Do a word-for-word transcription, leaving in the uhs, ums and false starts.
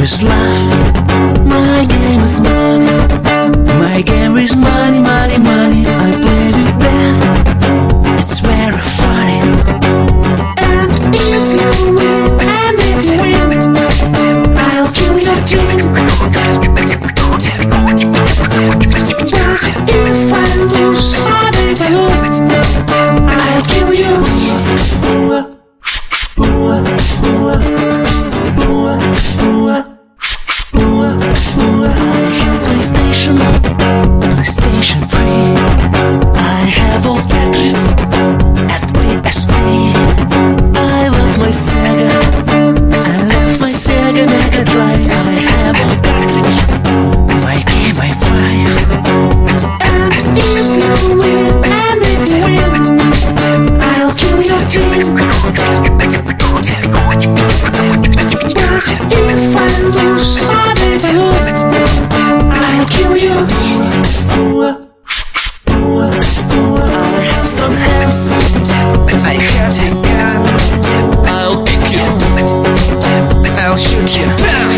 is love, my game is money. My game is money, money, money. I play to death, it's very funny. And if you win, and if you win, I'll kill your team. If I lose, and if I lose, I'll kill you. I have PlayStation, PlayStation three. I have all Tetris at P S P. I love my Sega, I love my Sega Mega Drive. I have all cartridge, my Game Boy five. And if you win, and if you win, I'll kill your team. If I lose, and if I lose, I'll kill you. I have some hands, I have a gun. I'll kick you, I'll shoot you.